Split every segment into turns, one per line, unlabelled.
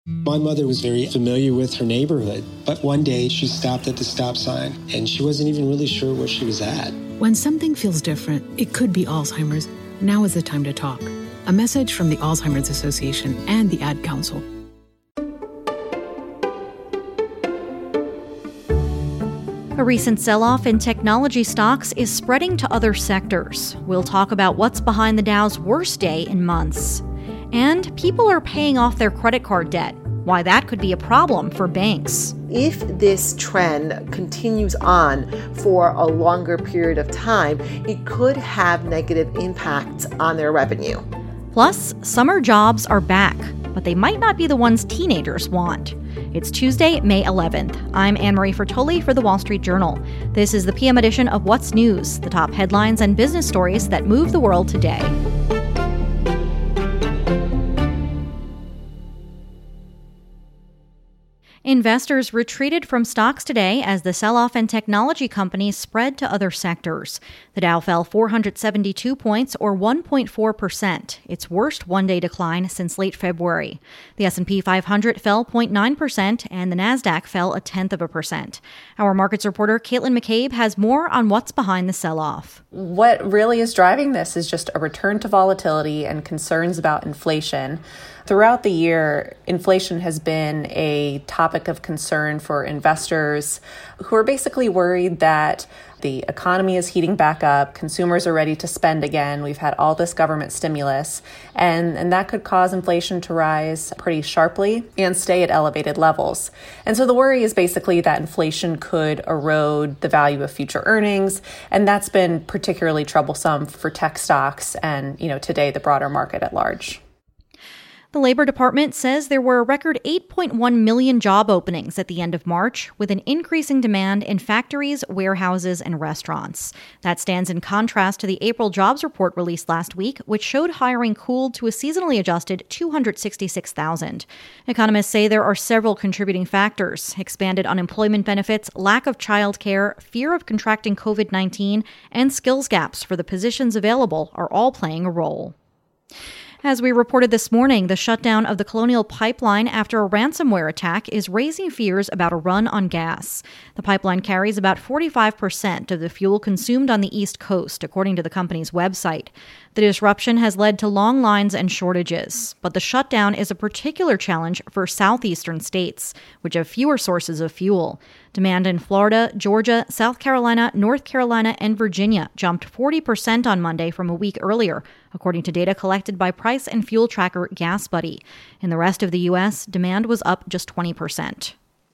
My mother was very familiar with her neighborhood, but one day she stopped at the stop sign and she wasn't even really sure where she was at.
When something feels different, it could be Alzheimer's. Now is the time to talk. A message from the Alzheimer's Association and the Ad Council.
A recent sell-off in technology stocks is spreading to other sectors. We'll talk about what's behind the Dow's worst day in months. And people are paying off their credit card debt. Why that could be a problem for banks.
If this trend continues on for a longer period of time, it could have negative impacts on their revenue.
Plus, summer jobs are back, but they might not be the ones teenagers want. It's Tuesday, May 11th. I'm Anne-Marie Fertoli for The Wall Street Journal. This is the PM edition of What's News, the top headlines and business stories that move the world today. Investors retreated from stocks today as the sell-off in technology companies spread to other sectors. The Dow fell 472 points, or 1.4%, its worst one-day decline since late February. The S&P 500 fell 0.9%, and the Nasdaq fell 0.1%. Our markets reporter Caitlin McCabe has more on what's behind the sell-off.
What really is driving this is just a return to volatility and concerns about inflation. Throughout the year, inflation has been a topic of concern for investors who are basically worried that the economy is heating back up, consumers are ready to spend again, we've had all this government stimulus, and that could cause inflation to rise pretty sharply and stay at elevated levels. And so the worry is basically that inflation could erode the value of future earnings, and that's been particularly troublesome for tech stocks and, today the broader market at large.
The Labor Department says there were a record 8.1 million job openings at the end of March, with an increasing demand in factories, warehouses, and restaurants. That stands in contrast to the April jobs report released last week, which showed hiring cooled to a seasonally adjusted 266,000. Economists say there are several contributing factors: expanded unemployment benefits, lack of childcare, fear of contracting COVID-19, and skills gaps for the positions available are all playing a role. As we reported this morning, the shutdown of the Colonial Pipeline after a ransomware attack is raising fears about a run on gas. The pipeline carries about 45% of the fuel consumed on the East Coast, according to the company's website. The disruption has led to long lines and shortages, but the shutdown is a particular challenge for southeastern states, which have fewer sources of fuel. Demand in Florida, Georgia, South Carolina, North Carolina, and Virginia jumped 40% on Monday from a week earlier, according to data collected by price and fuel tracker GasBuddy. In the rest of the U.S., demand was up just 20%.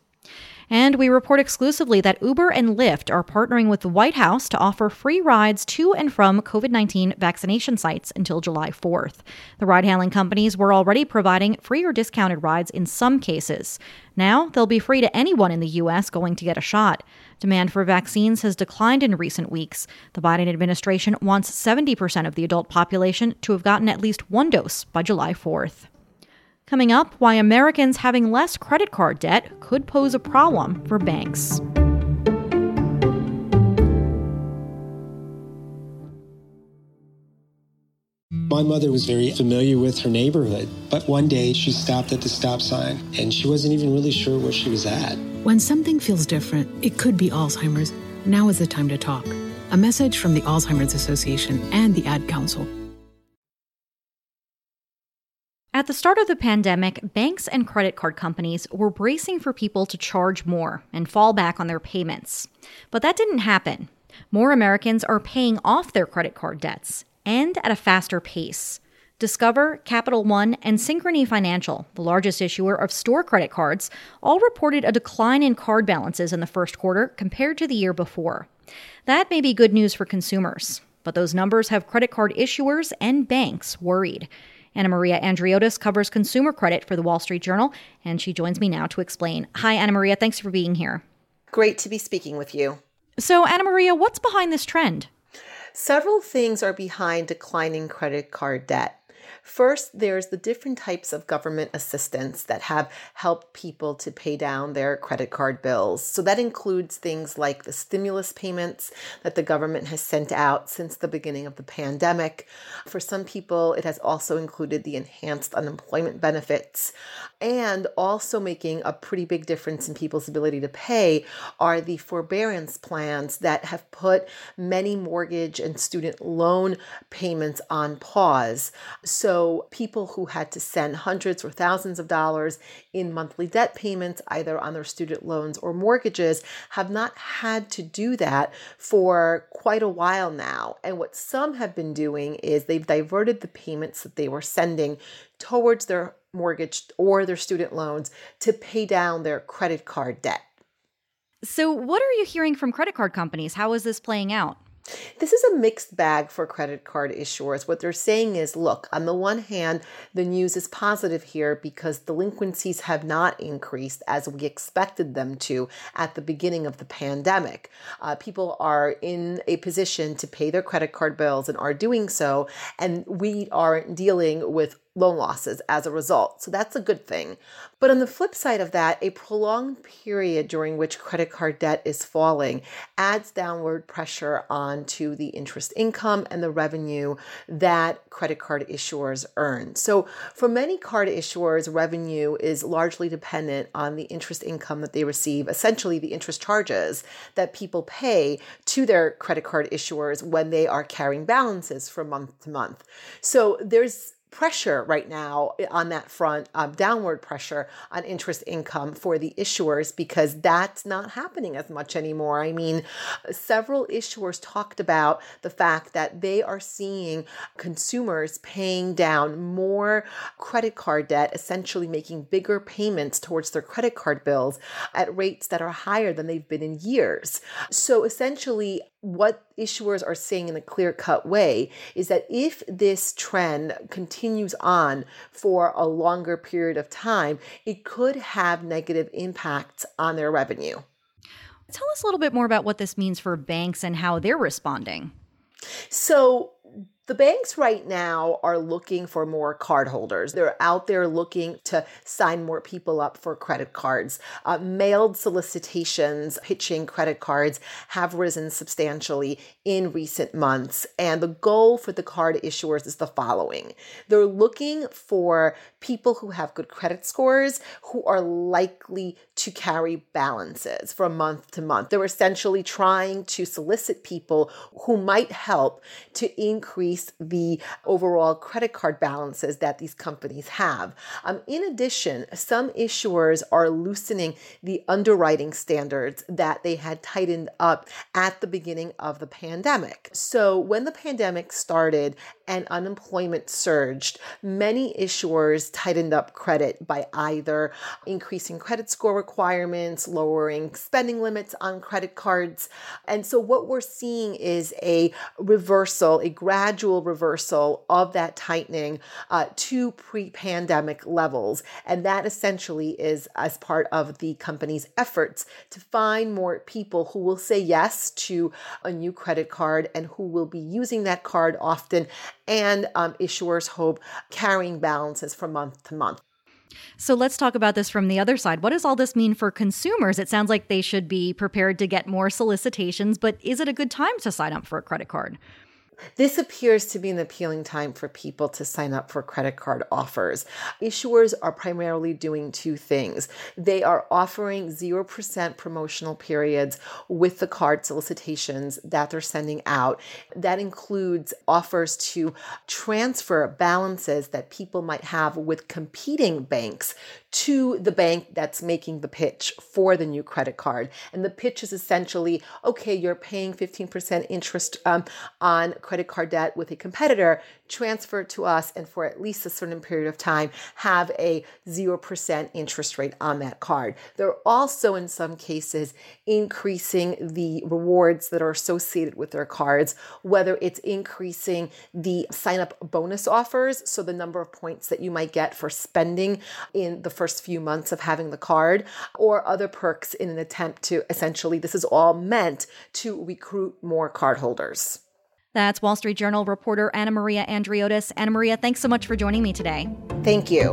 And we report exclusively that Uber and Lyft are partnering with the White House to offer free rides to and from COVID-19 vaccination sites until July 4th. The ride-hailing companies were already providing free or discounted rides in some cases. Now, they'll be free to anyone in the U.S. going to get a shot. Demand for vaccines has declined in recent weeks. The Biden administration wants 70% of the adult population to have gotten at least one dose by July 4th. Coming up, why Americans having less credit card debt could pose a problem for banks.
My mother was very familiar with her neighborhood, but one day she stopped at the stop sign and she wasn't even really sure where she was at.
When something feels different, it could be Alzheimer's. Now is the time to talk. A message from the Alzheimer's Association and the Ad Council.
At the start of the pandemic, banks and credit card companies were bracing for people to charge more and fall back on their payments. But that didn't happen. More Americans are paying off their credit card debts, and at a faster pace. Discover, Capital One, and Synchrony Financial, the largest issuer of store credit cards, all reported a decline in card balances in the first quarter compared to the year before. That may be good news for consumers, but those numbers have credit card issuers and banks worried. Anna Maria Andriotis covers consumer credit for The Wall Street Journal, and she joins me now to explain. Hi, Anna Maria. Thanks for being here.
Great to be speaking with you.
So, Anna Maria, what's behind this trend?
Several things are behind declining credit card debt. First, there's the different types of government assistance that have helped people to pay down their credit card bills. So that includes things like the stimulus payments that the government has sent out since the beginning of the pandemic. For some people, it has also included the enhanced unemployment benefits. And also making a pretty big difference in people's ability to pay are the forbearance plans that have put many mortgage and student loan payments on pause. So people who had to send hundreds or thousands of dollars in monthly debt payments, either on their student loans or mortgages, have not had to do that for quite a while now. And what some have been doing is they've diverted the payments that they were sending towards their mortgage or their student loans to pay down their credit card debt.
So what are you hearing from credit card companies? How is this playing out?
This is a mixed bag for credit card issuers. What they're saying is, look, on the one hand, the news is positive here because delinquencies have not increased as we expected them to at the beginning of the pandemic. People are in a position to pay their credit card bills and are doing so, and we aren't dealing with loan losses as a result. So that's a good thing. But on the flip side of that, a prolonged period during which credit card debt is falling adds downward pressure onto the interest income and the revenue that credit card issuers earn. So for many card issuers, revenue is largely dependent on the interest income that they receive, essentially the interest charges that people pay to their credit card issuers when they are carrying balances from month to month. So there's pressure right now on that front, downward pressure on interest income for the issuers because that's not happening as much anymore. I mean, several issuers talked about the fact that they are seeing consumers paying down more credit card debt, essentially making bigger payments towards their credit card bills at rates that are higher than they've been in years. So essentially, what issuers are saying in a clear-cut way is that if this trend continues on for a longer period of time, it could have negative impacts on their revenue.
Tell us a little bit more about what this means for banks and how they're responding.
So the banks right now are looking for more cardholders. They're out there looking to sign more people up for credit cards. Mailed solicitations pitching credit cards have risen substantially in recent months. And the goal for the card issuers is the following. They're looking for people who have good credit scores, who are likely to carry balances from month to month. They're essentially trying to solicit people who might help to increase the overall credit card balances that these companies have. In addition, some issuers are loosening the underwriting standards that they had tightened up at the beginning of the pandemic. So when the pandemic started and unemployment surged, many issuers tightened up credit by either increasing credit score requirements, lowering spending limits on credit cards. And so what we're seeing is a gradual reversal of that tightening to pre-pandemic levels. And that essentially is as part of the company's efforts to find more people who will say yes to a new credit card and who will be using that card often, and issuers hope carrying balances from month to month.
So let's talk about this from the other side. What does all this mean for consumers? It sounds like they should be prepared to get more solicitations, but is it a good time to sign up for a credit card?
This appears to be an appealing time for people to sign up for credit card offers. Issuers are primarily doing two things. They are offering 0% promotional periods with the card solicitations that they're sending out. That includes offers to transfer balances that people might have with competing banks to the bank that's making the pitch for the new credit card. And the pitch is essentially, okay, you're paying 15% interest on credit card debt with a competitor, transfer it to us, and for at least a certain period of time, have a 0% interest rate on that card. They're also, in some cases, increasing the rewards that are associated with their cards, whether it's increasing the sign-up bonus offers, so the number of points that you might get for spending in the first few months of having the card, or other perks in an attempt to, essentially, this is all meant to recruit more cardholders.
That's Wall Street Journal reporter Anna Maria Andriotis. Anna Maria, thanks so much for joining me today.
Thank you.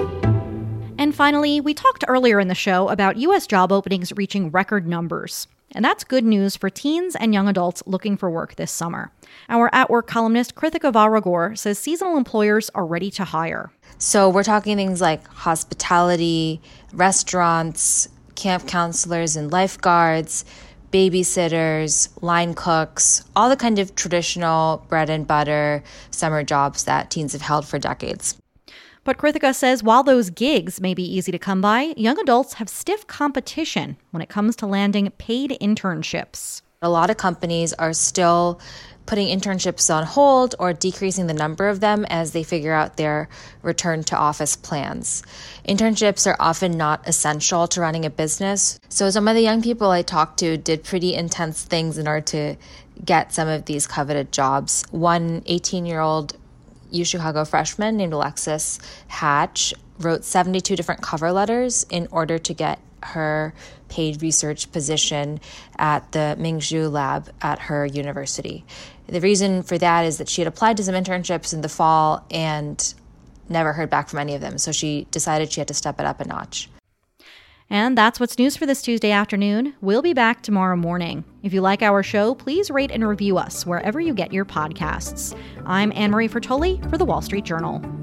And
finally, we talked earlier in the show about U.S. job openings reaching record numbers. And that's good news for teens and young adults looking for work this summer. Our At Work columnist Krithika Varagore says seasonal employers are ready to hire.
So we're talking things like hospitality, restaurants, camp counselors and lifeguards, babysitters, line cooks, all the kind of traditional bread and butter summer jobs that teens have held for decades.
But Krithika says while those gigs may be easy to come by, young adults have stiff competition when it comes to landing paid internships.
A lot of companies are still putting internships on hold or decreasing the number of them as they figure out their return to office plans. Internships are often not essential to running a business. So some of the young people I talked to did pretty intense things in order to get some of these coveted jobs. One 18-year-old UChicago freshman named Alexis Hatch wrote 72 different cover letters in order to get her paid research position at the Mingzhu lab at her university. The reason for that is that she had applied to some internships in the fall and never heard back from any of them. So she decided she had to step it up a notch.
And that's what's news for this Tuesday afternoon. We'll be back tomorrow morning. If you like our show, please rate and review us wherever you get your podcasts. I'm Anne Marie Fertoli for The Wall Street Journal.